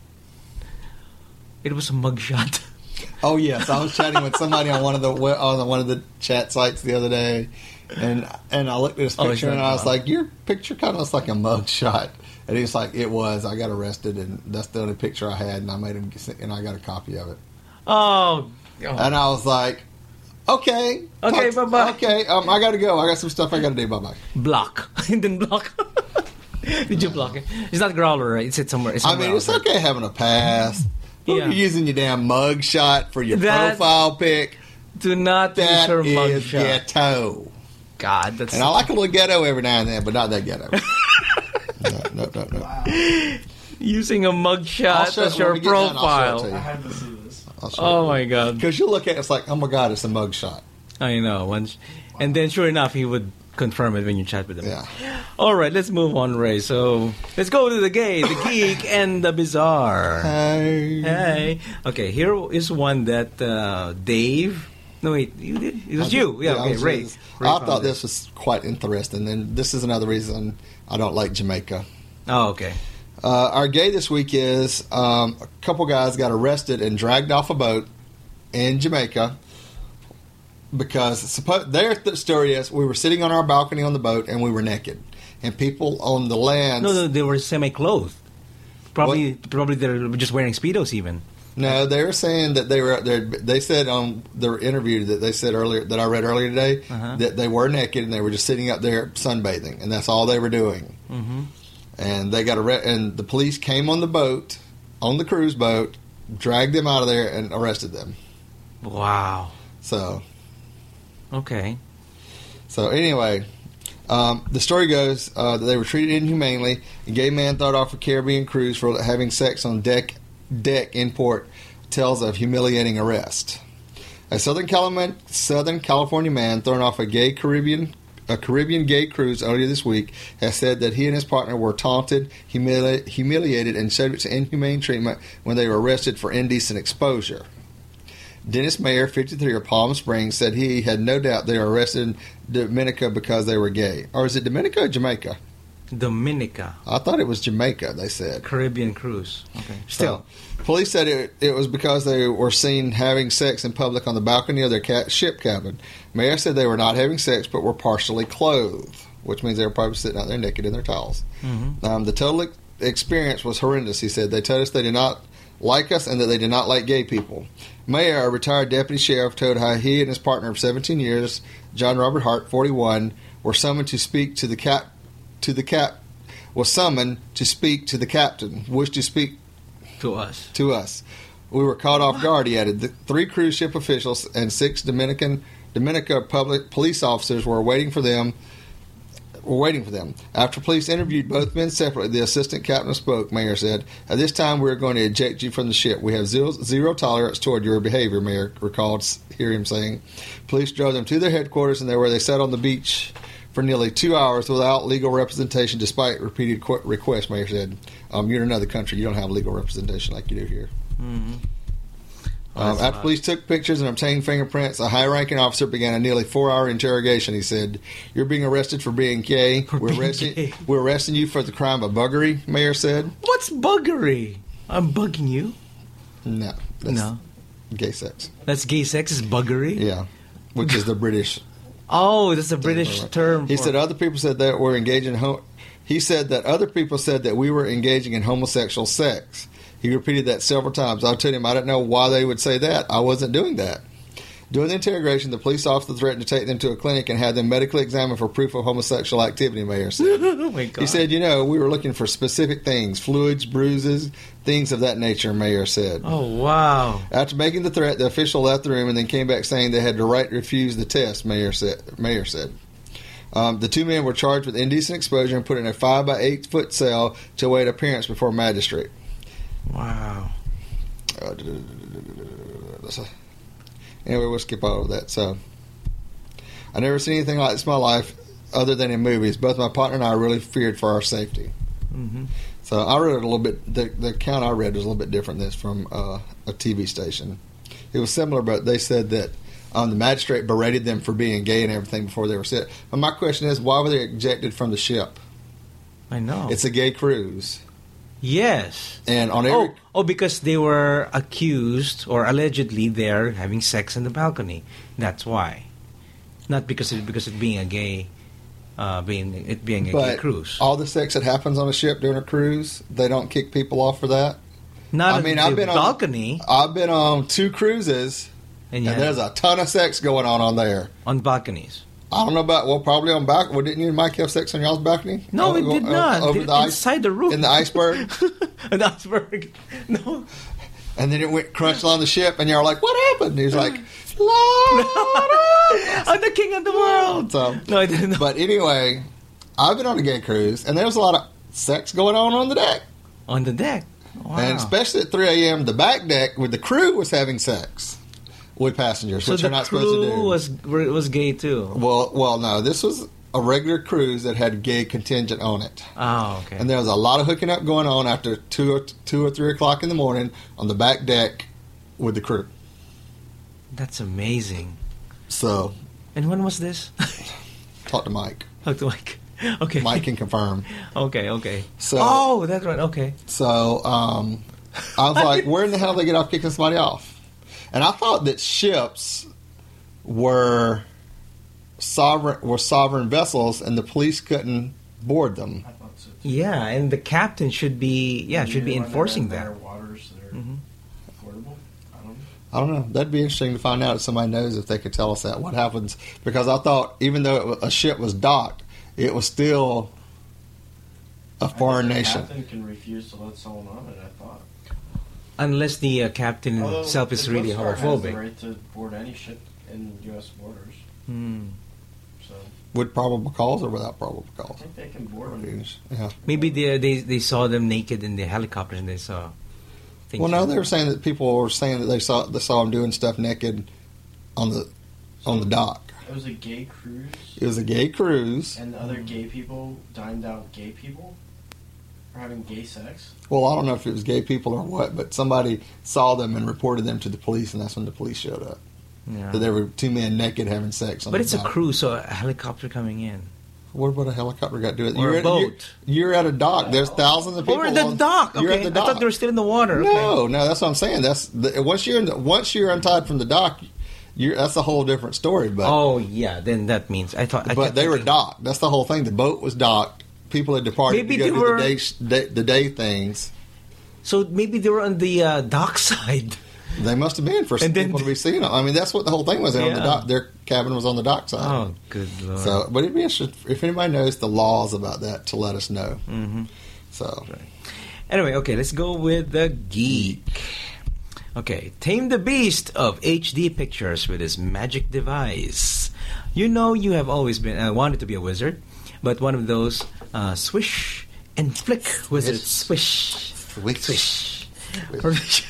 It was a mugshot. Oh yes, I was chatting with somebody on one of the on one of the chat sites the other day, and and I looked at his Oh, picture he's and not I was wrong. like, "Your picture kind of looks like a mug shot." And he's like, "It was. I got arrested, and that's the only picture I had, and I made him and I got a copy of it." Oh. oh. And I was like, "Okay, Okay, talk- bye-bye." Okay, um, I got to go. I got some stuff I got to do. Bye bye." Block. And then block. Did you block it? It's not Growler, right? It's it somewhere. It's I somewhere mean, it's else, right? okay having a pass. But Yeah. You're using your damn mug shot for your That- profile pic. Do not use That her is mugshot. ghetto. God, that's And I like a little ghetto every now and then, but not that ghetto. no, no, no, no. using a I'll mugshot show- as when your we get done, I'll show it profile. to I you. had to see this. I'll show Oh my God, Because you look at it, it's like, oh my God, it's a mug shot. I know. Once, and then sure enough, he would confirm it when you chat with him. Yeah. All right, let's move on, Ray. So let's go to the gay, the geek, and the bizarre. Hey. Hey. Okay, here is one that uh, Dave. No, wait, you did. It was I you. did- Yeah. I Okay, was- Ray. was- Ray I found thought this was quite interesting, and this is another reason I don't like Jamaica. Oh, okay. Uh, our gay this week is um, a couple guys got arrested and dragged off a boat in Jamaica because suppo- their th- story is we were sitting on our balcony on the boat and we were naked, and people on the land. No, no, they were semi-clothed. Probably, probably they're just wearing speedos even. No, they were saying that they were. They said on their interview that they said earlier that I read earlier today Uh-huh. that they were naked and they were just sitting up there sunbathing, and that's all they were doing. Mm-hmm. And they got arrested, and the police came on the boat, on the cruise boat, dragged them out of there, and arrested them. Wow. So, Okay. so anyway, Um, the story goes uh, that they were treated inhumanely. A gay man thrown off a Caribbean cruise for having sex on deck deck in port tells of humiliating arrest. A Southern California, Southern California man thrown off a gay Caribbean a Caribbean gay cruise earlier this week has said that he and his partner were taunted, humili- humiliated, and subject to inhumane treatment when they were arrested for indecent exposure. Dennis Mayer, fifty-three, of Palm Springs, said he had no doubt they were arrested in Dominica because they were gay. Or is it Dominica or Jamaica? Dominica. I thought it was Jamaica, they said. Caribbean cruise. Okay. Still. So, police said it, it was because they were seen having sex in public on the balcony of their ca- ship cabin. Mayer said they were not having sex but were partially clothed, which means they were probably sitting out there naked in their towels. Mm-hmm. Um, the total ex- experience was horrendous, he said. They told us they did not like us and that they did not like gay people. Mayer, a retired deputy sheriff, told how he and his partner of seventeen years, John Robert Hart, forty-one, were summoned to speak to the cap to the cap was summoned to speak to the captain, wished to speak to us. To us. We were caught off guard, he added. The three cruise ship officials and six Dominican Dominica public police officers were waiting for them were waiting for them. After police interviewed both men separately, the assistant captain spoke, Mayer said. At this time, we are going to eject you from the ship. We have zero, zero tolerance toward your behavior, Mayer recalled, hear him saying. Police drove them to their headquarters, and there where they sat on the beach for nearly two hours without legal representation, despite repeated qu- requests, Mayer said. Um, you're in another country. You don't have legal representation like you do here. Mm-hmm. Um, after police took pictures and obtained fingerprints, a high-ranking officer began a nearly four-hour interrogation. He said, "You're being arrested for being gay. For we're, being arresting, gay. we're arresting you for the crime of buggery," Mayer said. What's buggery? I'm bugging you? No. That's No. gay sex. That's gay sex is buggery? Yeah, which is the British. Oh, that's a British term. He for- said other people said that we're engaging in ho- He said that other people said that we were engaging in homosexual sex. He repeated that several times. I told him I didn't know why they would say that. I wasn't doing that. During the interrogation, the police officer threatened to take them to a clinic and have them medically examined for proof of homosexual activity, Mayer said. Oh my God. He said, you know, we were looking for specific things, fluids, bruises, things of that nature, Mayer said. Oh, wow. After making the threat, the official left the room and then came back saying they had the right to refuse the test, Mayer said. Mayer said. Um, the two men were charged with indecent exposure and put in a five by eight foot cell to await appearance before a magistrate. Wow. Uh, anyway, we'll skip over that. So, I never seen anything like this in my life other than in movies. Both my partner and I really feared for our safety. Mm-hmm. So I read it a little bit. The, the account I read was a little bit different than this from uh, a T V station. It was similar, but they said that um, the magistrate berated them for being gay and everything before they were set. But my question is, why were they ejected from the ship? I know. It's a gay cruise. Yes. And on every... Oh, oh, because they were accused or allegedly they're having sex in the balcony. That's why. Not because it, because it being a gay, uh, being it being a but gay cruise. all the sex that happens on a ship during a cruise, they don't kick people off for that. Not I on mean, the I've been balcony. on. I've been on two cruises, and, and yeah, there's a ton of sex going on on there. on balconies. I don't know about, well, probably on back. Well, didn't you and Mike have sex on y'all's balcony? No, we O- did o- not. Over Did- the ice, inside the room. in the iceberg, An iceberg. No. and then it went crunch on the ship, and y'all were like, "What happened?" And he was like, "Lord." I'm the king of the world. So, No, I didn't know. but anyway, I've been on a gay cruise, and there was a lot of sex going on on the deck, On the deck. Wow. and especially at three a.m., the back deck with the crew was having sex with passengers, so which the you're not crew supposed to do. was was gay too. Well, well, no, this was a regular cruise that had gay contingent on it. Oh, okay. And there was a lot of hooking up going on after two or, two or three o'clock in the morning on the back deck with the crew. That's amazing. So, And when was this? talk to Mike. Talk to Mike. Okay. Mike can confirm. Okay, okay. So- oh, that's right. Okay. So, um, I was like, where in the hell did they get off kicking somebody off? And I thought that ships were sovereign were sovereign vessels, and the police couldn't board them. I thought so. Yeah, and the captain should be yeah should be Maybe when enforcing they're in that. their waters, they're Mhm. affordable. I don't know. I don't know. That'd be interesting to find out if somebody knows if they could tell us that. What happens? Because I thought even though it was, a ship was docked, it was still a foreign I guess nation. The captain can refuse to let someone on it. I thought. Unless the uh, captain Although himself is the really Coast Guard has the homophobic. right to board any ship in U S waters. Hmm. So With probable cause or without probable I cause? think they can board them. Yeah. Maybe they, they they saw them naked in the helicopter and they saw. things Well, no, like they were saying that people were saying that they saw they saw him doing stuff naked on the on the dock. It was a gay cruise, It was a gay cruise. and the other gay people dined out gay people for having gay sex. Well, I don't know if it was gay people or what, but somebody saw them and reported them to the police, and that's when the police showed up. Yeah. That there were two men naked having sex on But the it's a dock. cruise, so a helicopter coming in. What about a helicopter got to do with it? Or a at, boat. You're, you're at a dock. There's thousands of people. Or the on- dock. You're Okay, at the I dock. thought they were still in the water. Okay. No, no, that's what I'm saying. That's the, once you're in the, once you're untied from the dock, you're, that's a whole different story. But Oh yeah, then that means I thought. I but kept they were thinking- docked. That's the whole thing. The boat was docked. People had departed Maybe to they go were- to the day, sh- day the day things. So maybe they were on the uh, dock side. They must have been for some And then- people to be seeing them. I mean, that's what the whole thing was. They on the Yeah. dock. Their cabin was on the dock side. Oh, good lord. So, but it'd be interesting if anybody knows the laws about that to let us know. hmm So, Anyway, okay, let's go with the geek. Okay, tame the beast of H D pictures with his magic device. You know you have always been uh, wanted to be a wizard, but one of those uh, swish and flick wizards. Swish, Swish. swish. From,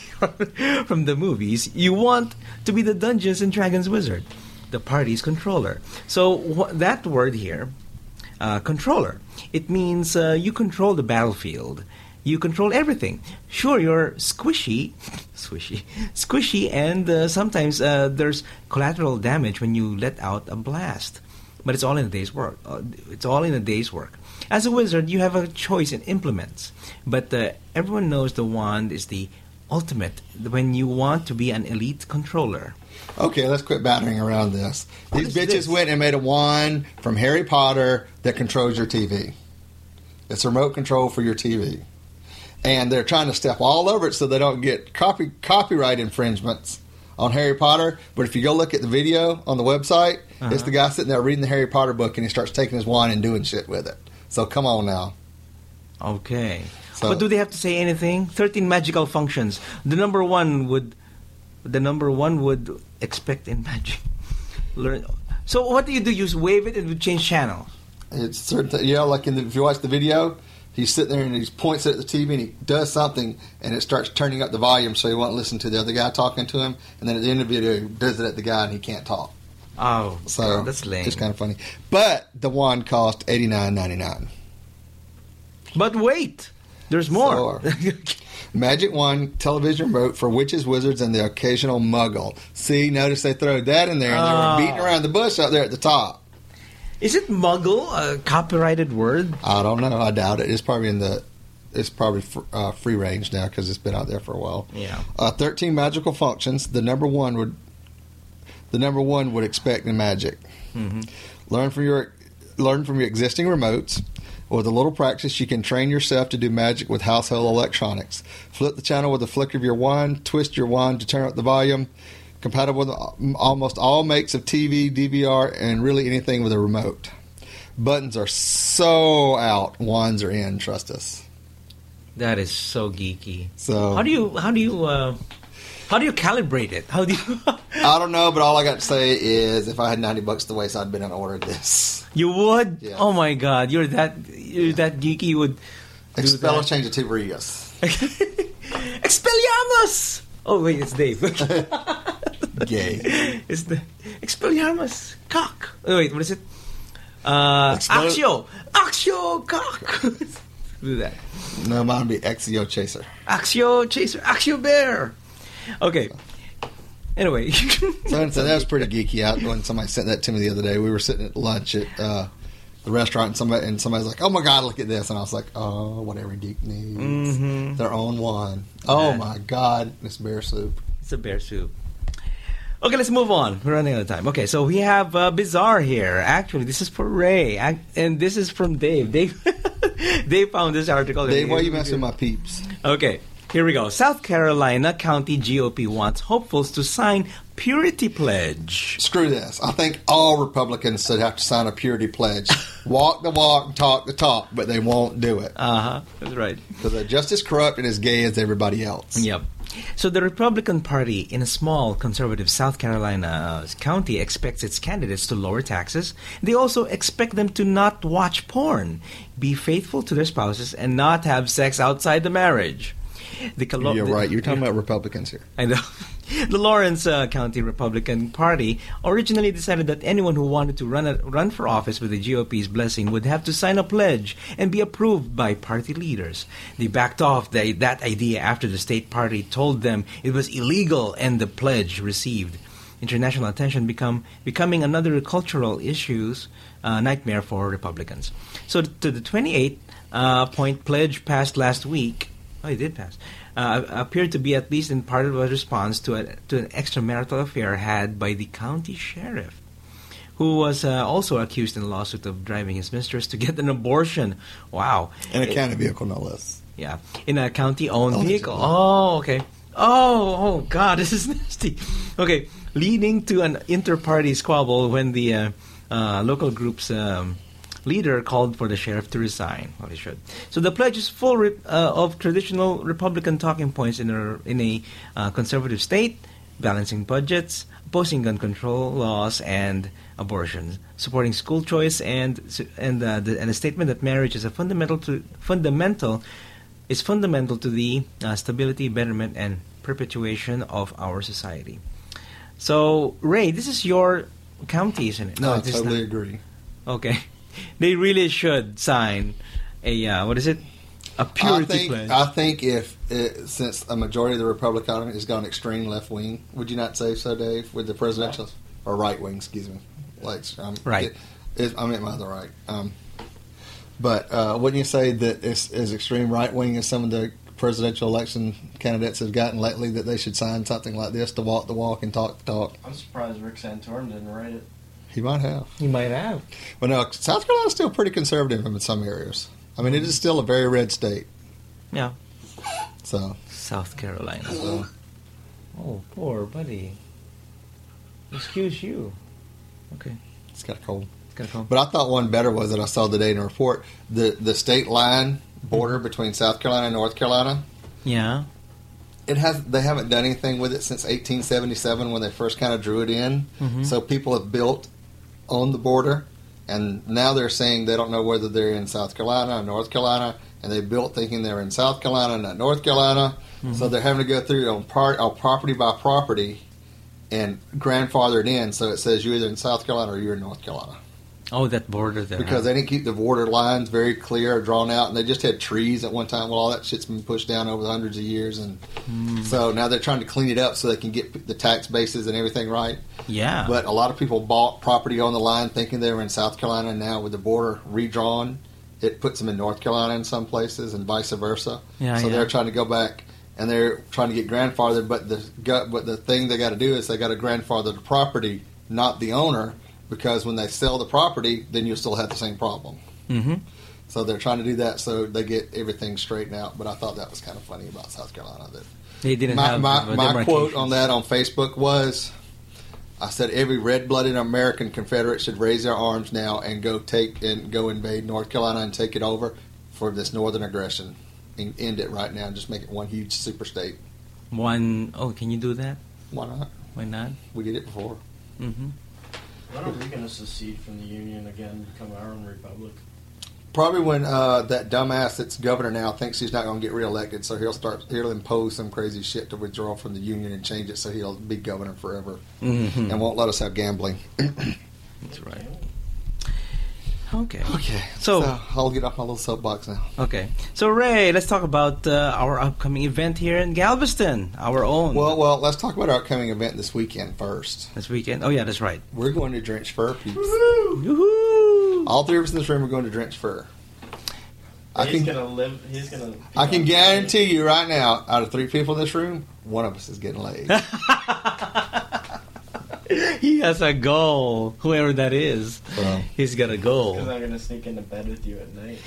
from the movies, you want to be the Dungeons and Dragons wizard, the party's controller. So wh- that word here, uh, controller, it means uh, you control the battlefield. You control everything. Sure, you're squishy, squishy, squishy, and uh, sometimes uh, there's collateral damage when you let out a blast. But it's all in a day's work. Uh, it's all in a day's work. As a wizard, you have a choice in implements, but uh, everyone knows the wand is the ultimate when you want to be an elite controller. okay, let's quit battering around this. What These is bitches this? went and made a wand from Harry Potter that controls your T V. It's a remote control for your T V. And they're trying to step all over it so they don't get copy, copyright infringements on Harry Potter. But if you go look at the video on the website, Uh-huh. it's the guy sitting there reading the Harry Potter book and he starts taking his wand and doing shit with it. So come on now. Okay. So- But do they have to say anything? Thirteen magical functions. The number one would, the number one would expect in magic. Learn. So what do you do? You just wave it and you change channels. It's certain, th- yeah, like in the, if you watch the video, he's sitting there and he points at the T V and he does something and it starts turning up the volume so he won't listen to the other guy talking to him. And then at the end of the video, he does it at the guy and he can't talk. Oh, So that's lame. It's kind of funny. But the wand cost eighty-nine ninety-nine. But wait, there's more. So, Magic Wand television remote for witches, wizards, and the occasional muggle. See, notice they throw that in there and Oh. they were beating around the bush out there at the top. Is it muggle a copyrighted word? I don't know. I doubt it. It's probably in the. It's probably fr- uh, free range now because it's been out there for a while. Yeah. Uh, Thirteen magical functions. The number one would. The number one would expect in Magic. Mm-hmm. Learn from your. Learn from your existing remotes. With a little practice, you can train yourself to do magic with household electronics. Flip the channel with a flick of your wand. Twist your wand to turn up the volume. Compatible with almost all makes of T V, D V R, and really anything with a remote. Buttons are so out. Wands are in. Trust us. That is so geeky. So How do you how do you uh, how do you calibrate it? How do you I don't know, but all I got to say is, if I had ninety bucks to waste, I'd been and ordered this. you would? Yeah. Oh my God, you're that you're that geeky. You would do Expel that. change it to Rios. Expelliarmus. Oh wait, it's Dave. Gay. It's the Expelliarmus cock. Oh wait, what is it? Uh, Expel- Axio, Axio cock. Do that. No, mine would be Exio Chaser. Axio chaser, Axio bear. Okay. Anyway, So, so that was pretty geeky out when somebody sent that to me the other day. We were sitting at lunch at uh, the restaurant, and somebody and somebody's like, "Oh my God, look at this!" And I was like, "Oh, what every geek needs, Mhm. their own wine." Oh Yeah. my God, it's bear soup. it's a bear soup. Okay, let's move on. We're running out of time. Okay, so we have uh, Bizarre here. Actually, this is for Ray, Ac- and this is from Dave. Dave, Dave found this article. Dave, why are you messing with my peeps? Okay, here we go. South Carolina County G O P wants hopefuls to sign Purity Pledge. Screw this. I think all Republicans should have to sign a purity pledge. Walk the walk and talk the talk, but they won't do it Uh huh. That's right. because they're just as corrupt and as gay as everybody else. Yep. So the Republican Party in a small conservative South Carolina uh, county expects its candidates to lower taxes. They also expect them to not watch porn, be faithful to their spouses, and not have sex outside the marriage. The Calo- You're the- right. You're talking about Republicans here. I know. The Lawrence uh, County Republican Party originally decided that anyone who wanted to run a, run for office with the G O P's blessing would have to sign a pledge and be approved by party leaders. They backed off the, that idea after the state party told them it was illegal and the pledge received international attention, become becoming another cultural issues uh, nightmare for Republicans. So to the twenty-eight uh, point pledge passed last week. Oh, it did pass. Uh, appeared to be at least in part of a response to, a, to an extramarital affair had by the county sheriff, who was uh, also accused in a lawsuit of driving his mistress to get an abortion. Wow. In a county vehicle, no less. Yeah, in a county-owned Allegedly. vehicle. Oh, okay. Oh, oh, God, this is nasty. Okay, leading to an inter-party squabble when the uh, uh, local group's um, leader called for the sheriff to resign. Well, he should. So the pledge is full re- uh, of traditional Republican talking points in a, in a uh, conservative state, balancing budgets, opposing gun control laws and abortions, supporting school choice, and and uh, the, and a statement that marriage is a fundamental to fundamental is fundamental to the uh, stability, betterment, and perpetuation of our society. So, Ray, this is your county, isn't it? No, I this is totally not- agree. Okay. They really should sign a, uh, what is it? A I purity think, pledge. I think if, it, since a majority of the Republican has gone extreme left wing, would you not say so, Dave, with the presidential, or right wing, excuse me. Like, um, Right. It, it, I meant by the right. Um, but uh, wouldn't you say that it's as extreme right wing as some of the presidential election candidates have gotten lately, that they should sign something like this to walk the walk and talk the talk? I'm surprised Rick Santorum didn't write it. He might have. You might have. But no, South Carolina's still pretty conservative in some areas. I mean, it is still a very red state. Yeah. So, South Carolina. So. Oh, poor buddy. Excuse you. Okay. it's got a cold. It's gonna come. But I thought one better was that I saw today in a report, the the state line border between South Carolina and North Carolina. Yeah. It has they haven't done anything with it since eighteen seventy-seven when they first kind of drew it in. Mhm. So people have built on the border, and now they're saying they don't know whether they're in South Carolina or North Carolina, and they built thinking they're in South Carolina, not North Carolina. So they're having to go through on part on property by property and grandfather it in, so it says you're either in South Carolina or you're in North Carolina. Oh, that border there. Because they didn't keep the border lines very clear or drawn out, and they just had trees at one time. Well, all that shit's been pushed down over the hundreds of years, and so now they're trying to clean it up so they can get the tax bases and everything right. Yeah. But a lot of people bought property on the line thinking they were in South Carolina, and now with the border redrawn, it puts them in North Carolina in some places, and vice versa. Yeah, so yeah. they're trying to go back, and they're trying to get grandfathered. But the gut, but the thing they got to do is they got to grandfather the property, not the owner. Because when they sell the property, then you'll still have the same problem. Mm-hmm. So they're trying to do that so they get everything straightened out. But I thought that was kind of funny about South Carolina. That They didn't my have my, uh, my quote demarcations. on that on Facebook was, I said every red-blooded American Confederate should raise their arms now and go take and go invade North Carolina and take it over for this northern aggression and end it right now and just make it one huge super state. One, oh, can you do that? Why not? Why not? We did it before. Mm-hmm. When are we going to secede from the Union again, become our own republic? Probably when uh, that dumbass that's governor now thinks he's not going to get reelected, so he'll start he'll impose some crazy shit to withdraw from the union and change it so he'll be governor forever Mm-hmm. and won't let us have gambling. That's right. Okay. Okay, So- so, I'll get off my little soapbox now. Okay. So, Ray, let's talk about uh, our upcoming event here in Galveston, our own. Well, well, let's talk about our upcoming event this weekend first. this weekend. Oh, yeah, that's right. We're going to Drench Fir, peeps. Yoo-hoo! All three of us in this room are going to Drench Fir. I he's can gonna live. He's gonna. I can guarantee you right now, out of three people in this room, one of us is getting laid. He has a goal, whoever that is. Well. He's got a Because goal. I'm gonna sneak into bed with you at night.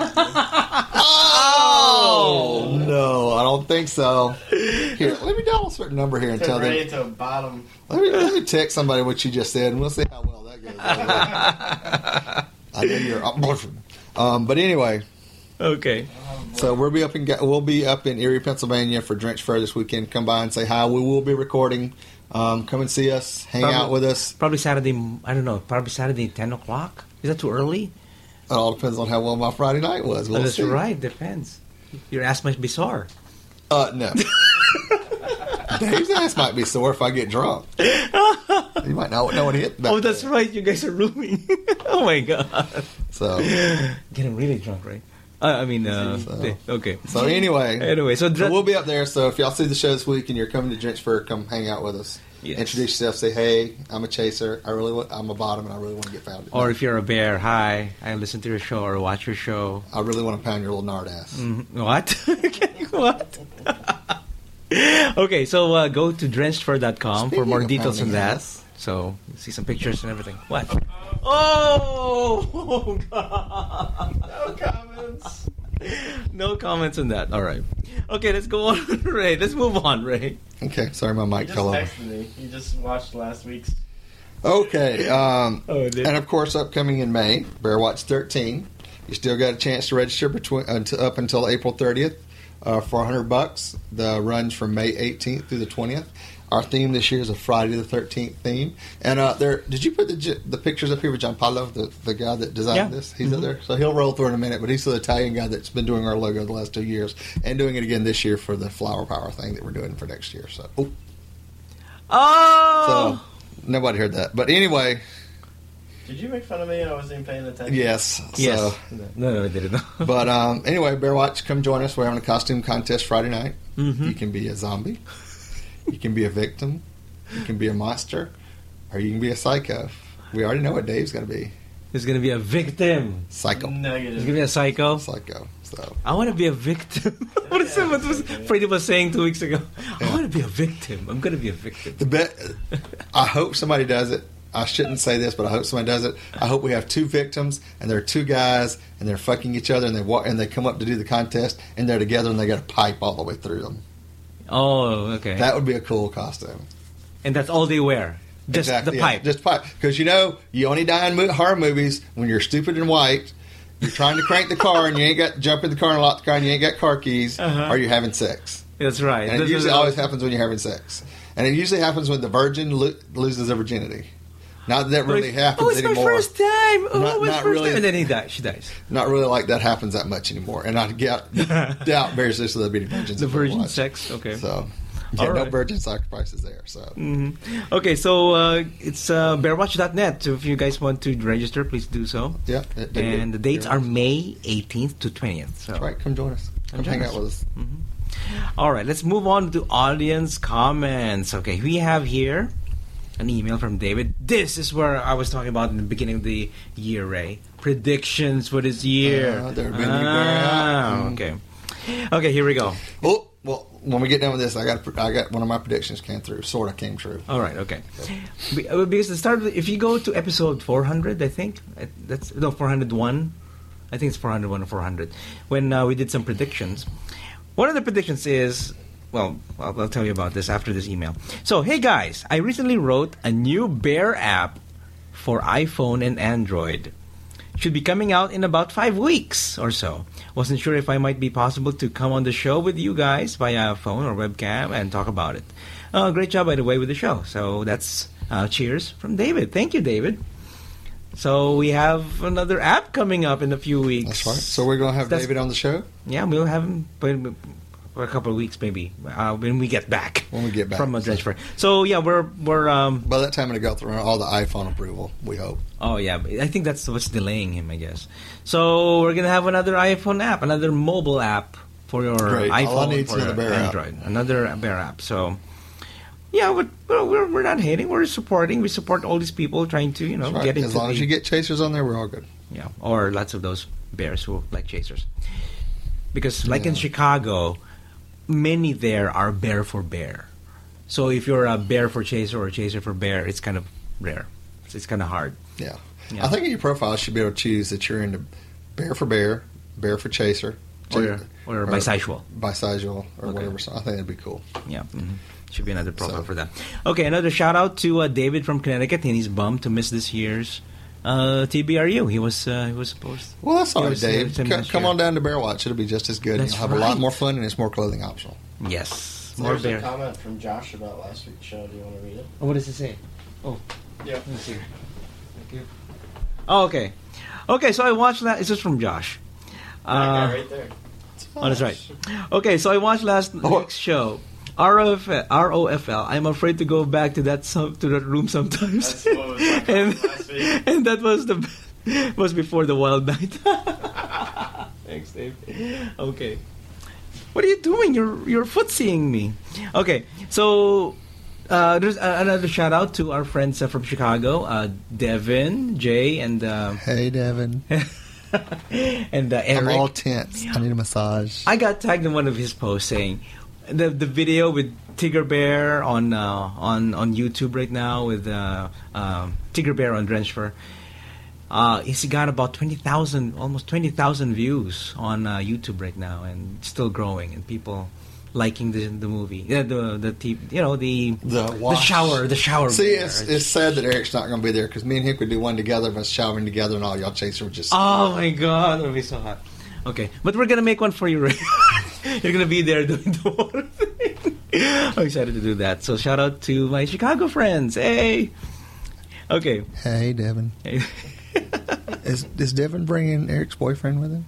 Oh no, I don't think so. Here, let me dial a certain number here and tell them. Right to bottom. Let me let me text somebody what you just said, and we'll see how well that goes. I know you're um, but anyway, Okay. I'll have So we'll be up in Ga- we'll be up in Erie, Pennsylvania for Drench Fair this weekend. Come by and say hi. We will be recording. Um, come and see us. Hang Probably- out with us. Probably Saturday. I don't know. Probably Saturday, ten o'clock. Is that too early? It all depends on how well my Friday night was. We'll Oh, that's see. right. Depends. Your ass must be sore. Uh, no. Dave's ass might be sore if I get drunk. You might not know what hit. back Oh, that's there. right. You guys are rooming. Oh my god. So, Getting really drunk, right? Uh, I mean, uh, So- okay. so anyway. Anyway, so, So dr- we'll be up there. So if y'all see the show this week and you're coming to Drench Fair, come hang out with us. Yes. Introduce yourself. Say, hey, I'm a chaser. I really, want, I'm a bottom, and I really want to get found. or if you're a bear, hi, I listen to your show or watch your show. I really want to pound your little nard ass. Mhm. What? what? Okay, so uh, go to drenched fur dot com for Speaking more of details on pounding that. ass. So see some pictures and everything. What? Oh, oh God. No comments. No comments on that. All right. Okay, let's go on, Ray. Let's move on, Ray. Okay, sorry, my He mic just fell over. texted me. He just watched last week's. Okay, um, Oh, dude. and of course, upcoming in May, Bear Watch thirteen. You still got a chance to register between until, up until April thirtieth uh, for a hundred bucks. The runs from May eighteenth through the twentieth. Our theme this year is a Friday the thirteenth theme. And uh, there, did you put the j- the pictures up here with Gianpaolo, the the guy that designed Yeah. this? He's up Mhm. there, so he'll roll through in a minute. But he's the Italian guy that's been doing our logo the last two years and doing it again this year for the Flower Power thing that we're doing for next year. So, oh, Oh. so nobody heard that. But anyway, Did you make fun of me? I wasn't even paying attention. yes, Yes. So, No, no, I didn't. But um, anyway, Bear Watch, come join us. We're having a costume contest Friday night. Mhm. You can be a zombie, you can be a victim, you can be a monster, or you can be a psycho. We already know what Dave's going to be. He's gonna be a victim. Psycho. He's Negative. gonna be a psycho. Psycho. So I want to be a victim. what is that? What was Freddie was saying two weeks ago? I Yeah. want to be a victim. I'm gonna be a victim. the bet. I hope somebody does it. I shouldn't say this, but I hope somebody does it. I hope we have two victims, and there are two guys, and they're fucking each other, and they walk, and they come up to do the contest, and they're together, and they got a pipe all the way through them. Oh, okay. That would be a cool costume. and that's all they wear. Just Exactly, the yeah, pipe. just pipe. Because you know, you only die in mo- horror movies when you're stupid and white. You're trying to crank the car and you ain't got jump in the car and lock the car and you ain't got car keys, Uh-huh. or you're having sex. That's right. And it That's usually what- always happens when you're having sex. And it usually happens when the virgin lo- loses her virginity. Not that that really happens Oh, it's anymore. my first time. Oh, Not- my not first really. time. And then he dies. She dies. Not really like that happens that much anymore. And I get, doubt very seriously there'll be virgins. The in Bear virgin Watch. sex. Okay. So, yeah, All no right. virgin sacrifices there. So, Mhm. Okay, so uh, it's uh, bear watch dot net. So if you guys want to register, please do so. yeah. it- it- And the dates yeah. are May eighteenth to twentieth. So. That's right. Come join us. Come join hang us. out with us. All right, let's move on to audience comments. Okay, we have here an email from David. This is where I was talking about in the beginning of the year, Ray. Predictions for this year. Uh, there have been ah, new okay. Okay, here we go. Oh, well, when we get done with this, I got I got one of my predictions came through. Sort of came true. All right, okay. Be- uh, Because the start, of the- if you go to episode four hundred, I think uh, that's no four hundred one. I think it's four hundred one or four hundred. When uh, we did some predictions, one of the predictions is, well, I'll, I'll tell you about this after this email. So, hey guys, I recently wrote a new Bear app for iPhone and Android. Should be coming out in about five weeks or so. Wasn't sure if I might be possible to come on the show with you guys via phone or webcam and talk about it. Uh, great job, by the way, with the show. So that's uh, cheers from David. Thank you, David. So we have another app coming up in a few weeks. That's right. So we're going to have That's- David on the show Yeah, we'll have him for for a couple of weeks, maybe uh, when we get back. when we get back. From a Drench Fair. So yeah, we're we're um. By that time, it'll go through all the iPhone approval. We hope. Oh yeah, I think that's what's delaying him, I guess. So we're gonna have another iPhone app, another mobile app for your Great. iPhone, All I need is for another your Bear app. Android, another Bear app. So yeah, we're, we're we're not hating. We're supporting. We support all these people trying to you know That's right. get into As long the, as you get chasers on there, we're all good. yeah, or lots of those bears who like chasers. Because like in Yeah. Chicago, many there are bear for bear. So if you're a bear for chaser or a chaser for bear, it's kind of rare. It's, it's kind of hard. Yeah. Yeah. I think in your profile, you should be able to choose that you're into bear for bear, bear for chaser, Or, or bisexual. bisexual, or Okay. whatever. So I think that'd be cool. Yeah. mhm. Should be another profile So- for that. Okay, another shout out to uh, David from Connecticut. And he's bummed to miss this year's uh, T B R U. He was uh, he was supposed. Well, that's all He right, was, uh, Dave. Tim C- this come year. on down to Bear Watch. It'll be just as good. That's You'll have a lot right. more fun, and it's more clothing optional. Yes, So more there's a bear. comment from Josh about last week's show. Do you want to read it? Oh, what does it say? Oh, Yeah. let me see. Thank you. Oh, okay, okay. So I watched that. It's just from Josh. That guy Uh, right there. oh, that's right. Okay, so I watched last Oh. week's show. R O F L, R O F L. I'm afraid to go back to that some, to that room sometimes. That's what was my and, comment last week. and that was the was before the Wild Night. Thanks, Dave. Okay. What are you doing? You're you're footseeing me. Okay, so uh, there's uh, another shout out to our friends uh, from Chicago, uh, Devin, Jay, and uh, Hey, Devin. and uh, I'm all Eric. tense. I need a massage. I got tagged in one of his posts saying the the video with Tigger Bear on uh, on on YouTube right now with uh, um, Tigger Bear on Drenched Fur. Uh, he's got about twenty thousand, almost twenty thousand views on uh, YouTube right now, and still growing, and people liking the the movie, yeah, the the t- you know the The the wash. shower, the shower. See, bear. it's, it's sad that Eric's not going to be there because me and him could do one together, but showering together and all y'all chasing would just. Oh my god, it'll be so hot. Okay, but we're gonna make one for you, Ray. You're gonna be there doing the water thing. I'm excited to do that. So shout out to my Chicago friends. Hey. Okay. Hey, Devin. Hey. Is is Devin bringing Eric's boyfriend with him?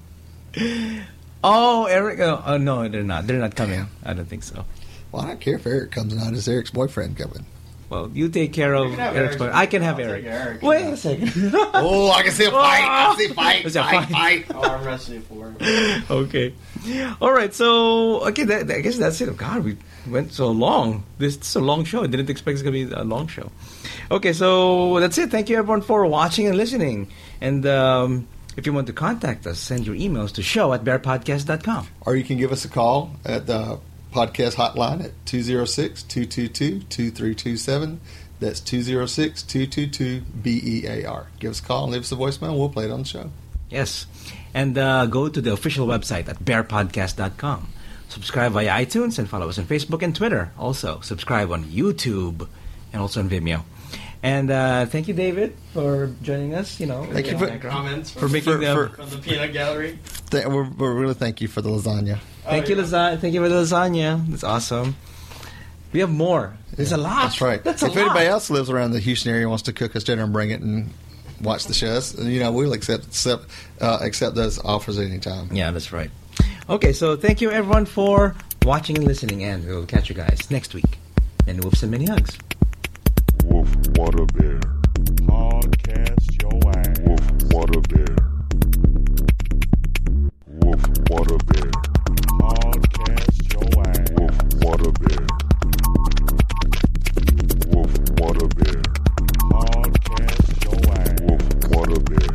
Oh, Eric. Oh, oh, no, they're not. They're not coming. I don't think so. Well, I don't care if Eric comes or not. Is Eric's boyfriend coming? Well, you take care of You can have Eric's Eric's boy. I can have I'll Eric. take Eric. Wait a second. Oh, I can see a fight. I can see a fight. It's a Fight, fight. fight. Oh, I'm wrestling for him. Okay. All right. So, okay, that, I guess that's it. God, we went so long. This, this is a long show. I didn't expect it's going to be a long show. Okay, so that's it. Thank you, everyone, for watching and listening. And um, if you want to contact us, send your emails to show at bear podcast dot com. Or you can give us a call at the podcast hotline at two oh six, two two two, two three two seven. That's two oh six, two two two, B E A R. Give us a call and leave us a voicemail. We'll play it on the show. Yes. And uh, go to the official website at bear podcast dot com. Subscribe via iTunes and follow us on Facebook and Twitter. Also, subscribe on YouTube and also on Vimeo. And uh, thank you, David, for joining us. You know, Thank in you the for- background. Comments for from, making for- the. for- from the peanut gallery. Th- we're, we're really thank you for the lasagna. Thank Oh, you, yeah. lasagna. Thank you for the lasagna. That's awesome. We have more. There's a lot. That's right. That's a if lot. anybody else lives around the Houston area and wants to cook us dinner and bring it and watch the shows, you know, we'll accept accept, uh, accept those offers at any time. Yeah, that's right. Okay, so thank you, everyone, for watching and listening, and we'll catch you guys next week. And whoops and many hugs. Woof, what a bear. Podcast your ass. Woof, what a bear. Woof, what a bear. Podcast your ass. Woof, what a bear. Woof, what a bear. Podcast your ass. Woof, what a bear.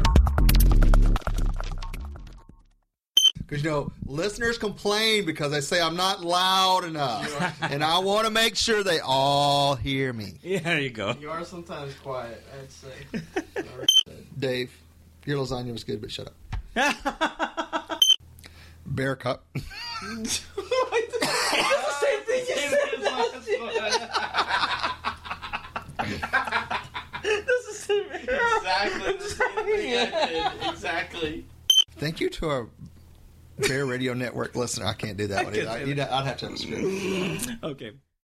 Because, you know, listeners complain because they say I'm not loud enough. And I want to make sure they all hear me. Yeah, there you go. You are sometimes quiet, I'd say. Dave, your lasagna was good, but shut up. Bear cup. That's the same thing you said last year. That's the same Exactly the same thing I did. Exactly. Thank you to our Bear Radio Network listener. I can't do that one can't either. I, do you'd- I'd have to have a script. Okay.